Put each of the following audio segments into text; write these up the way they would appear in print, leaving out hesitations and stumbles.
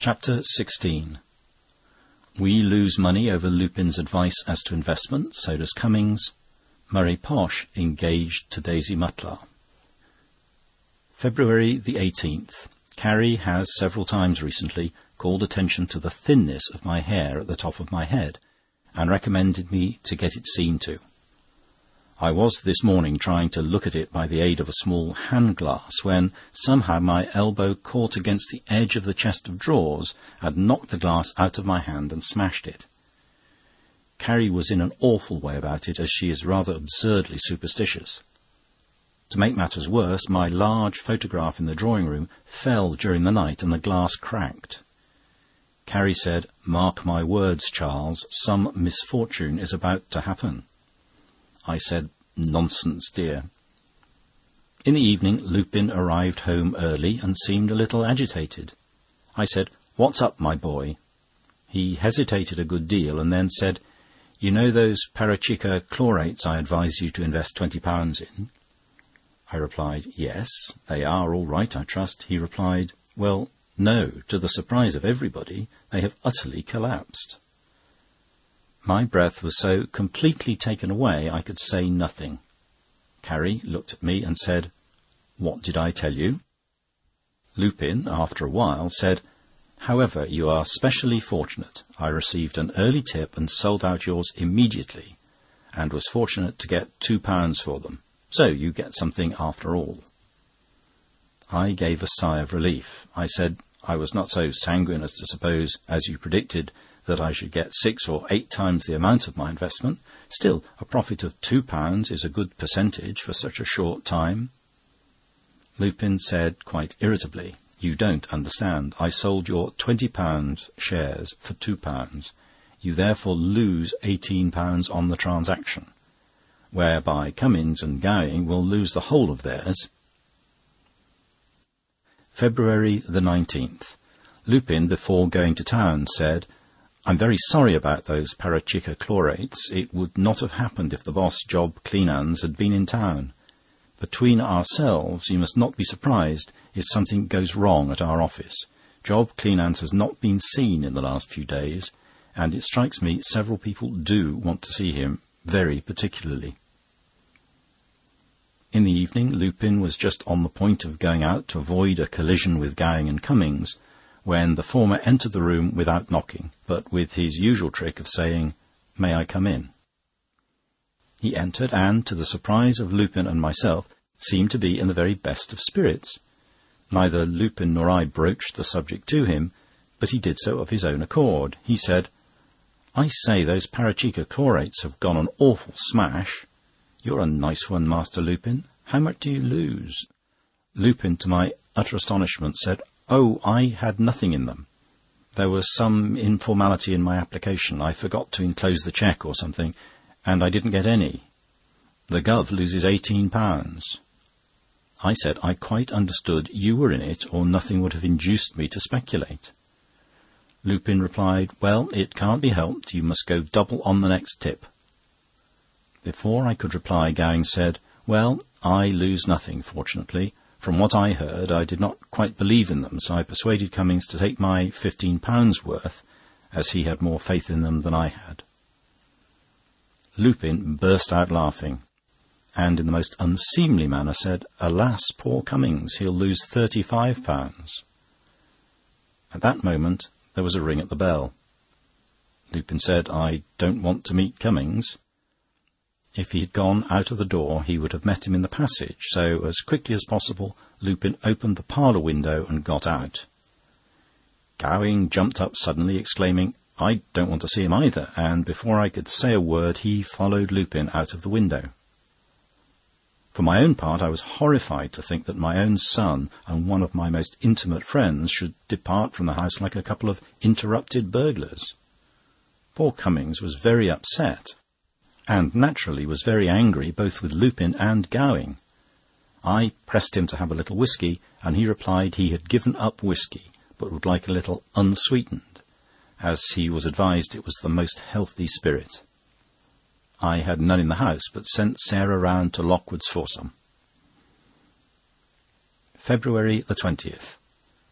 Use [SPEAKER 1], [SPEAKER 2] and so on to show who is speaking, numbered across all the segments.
[SPEAKER 1] Chapter 16. We lose money over Lupin's advice as to investment, so does Cummings. Murray Posh engaged to Daisy Mutlar. February the 18th. Carrie has several times recently called attention to the thinness of my hair at the top of my head, and recommended me to get it seen to. I was this morning trying to look at it by the aid of a small hand-glass, when somehow my elbow caught against the edge of the chest of drawers and knocked the glass out of my hand and smashed it. Carrie was in an awful way about it, as she is rather absurdly superstitious. To make matters worse, my large photograph in the drawing-room fell during the night and the glass cracked. Carrie said, "Mark my words, Charles, some misfortune is about to happen." I said, "Nonsense, dear." In the evening, Lupin arrived home early and seemed a little agitated. I said, "What's up, my boy?" He hesitated a good deal and then said, "You know those Parachikka chlorates I advised you to invest £20 in?" I replied, "Yes, they are all right, I trust." He replied, "Well, no, to the surprise of everybody, they have utterly collapsed." My breath was so completely taken away I could say nothing. Carrie looked at me and said, "What did I tell you?" Lupin, after a while, said, "However, you are specially fortunate. I received an early tip and sold out yours immediately, and was fortunate to get £2 for them. So you get something after all." I gave a sigh of relief. I said I was not so sanguine as to suppose, as you predicted, that I should get 6 or 8 times the amount of my investment. Still, a profit of £2 is a good percentage for such a short time. Lupin said quite irritably, "You don't understand. I sold your £20 shares for £2. You therefore lose £18 on the transaction, whereby Cummings and Gowing will lose the whole of theirs." February the 19th. Lupin, before going to town, said, "I'm very sorry about those Parachikka chlorates. It would not have happened if the boss, Job Cleanands, had been in town. Between ourselves, you must not be surprised if something goes wrong at our office. Job Cleanands has not been seen in the last few days, and it strikes me several people do want to see him, very particularly." In the evening, Lupin was just on the point of going out to avoid a collision with Gowing and Cummings, when the former entered the room without knocking, but with his usual trick of saying, "May I come in?" He entered, and, to the surprise of Lupin and myself, seemed to be in the very best of spirits. Neither Lupin nor I broached the subject to him, but he did so of his own accord. He said, "I say, those Parachikka chlorates have gone an awful smash. You're a nice one, Master Lupin. How much do you lose?" Lupin, to my utter astonishment, said, "Oh, I had nothing in them. There was some informality in my application. I forgot to enclose the cheque or something, and I didn't get any. The Gov loses £18. I said I quite understood you were in it, or nothing would have induced me to speculate. Lupin replied, "Well, it can't be helped. You must go double on the next tip." Before I could reply, Gowing said, "Well, I lose nothing, fortunately. From what I heard, I did not quite believe in them, so I persuaded Cummings to take my £15 worth, as he had more faith in them than I had." Lupin burst out laughing, and in the most unseemly manner said, "Alas, poor Cummings, he'll lose £35. At that moment there was a ring at the bell. Lupin said, "I don't want to meet Cummings." If he had gone out of the door, he would have met him in the passage, so as quickly as possible Lupin opened the parlour window and got out. Gowing jumped up suddenly, exclaiming, "I don't want to see him either," and before I could say a word he followed Lupin out of the window. For my own part, I was horrified to think that my own son and one of my most intimate friends should depart from the house like a couple of interrupted burglars. Poor Cummings was very upset, and naturally was very angry both with Lupin and Gowing. I pressed him to have a little whisky, and he replied he had given up whisky, but would like a little unsweetened, as he was advised it was the most healthy spirit. I had none in the house, but sent Sarah round to Lockwood's for some. February the 20th.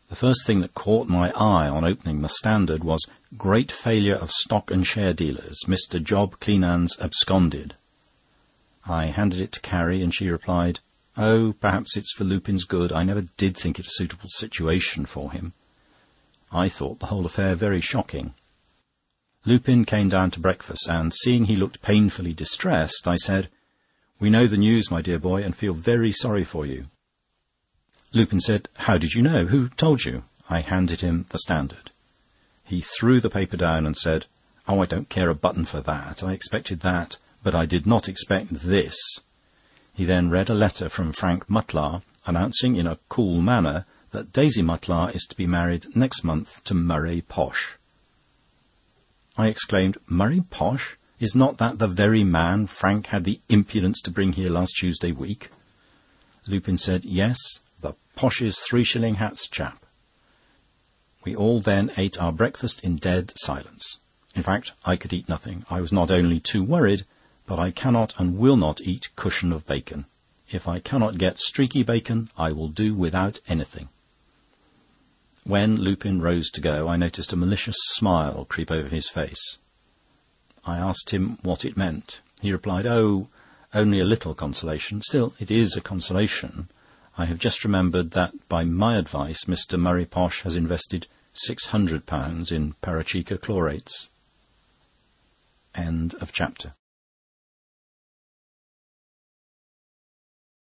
[SPEAKER 1] The first thing that caught my eye on opening the Standard was "Great failure of stock and share dealers. Mr. Job Cleanands absconded." I handed it to Carrie, and she replied, "Oh, perhaps it's for Lupin's good. I never did think it a suitable situation for him." I thought the whole affair very shocking. Lupin came down to breakfast, and seeing he looked painfully distressed, I said, "We know the news, my dear boy, and feel very sorry for you." Lupin said, "How did you know? Who told you?" I handed him the Standard. He threw the paper down and said, "Oh, I don't care a button for that. I expected that, but I did not expect this." He then read a letter from Frank Mutlar, announcing in a cool manner that Daisy Mutlar is to be married next month to Murray Posh. I exclaimed, "Murray Posh? Is not that the very man Frank had the impudence to bring here last Tuesday week?" Lupin said, "Yes, the Posh's 3-shilling hats chap." We all then ate our breakfast in dead silence. In fact, I could eat nothing. I was not only too worried, but I cannot and will not eat cushion of bacon. If I cannot get streaky bacon, I will do without anything. When Lupin rose to go, I noticed a malicious smile creep over his face. I asked him what it meant. He replied, "Oh, only a little consolation. Still, it is a consolation. I have just remembered that, by my advice, Mr. Murray Posh has invested £600 in Parachika chlorates." End of chapter.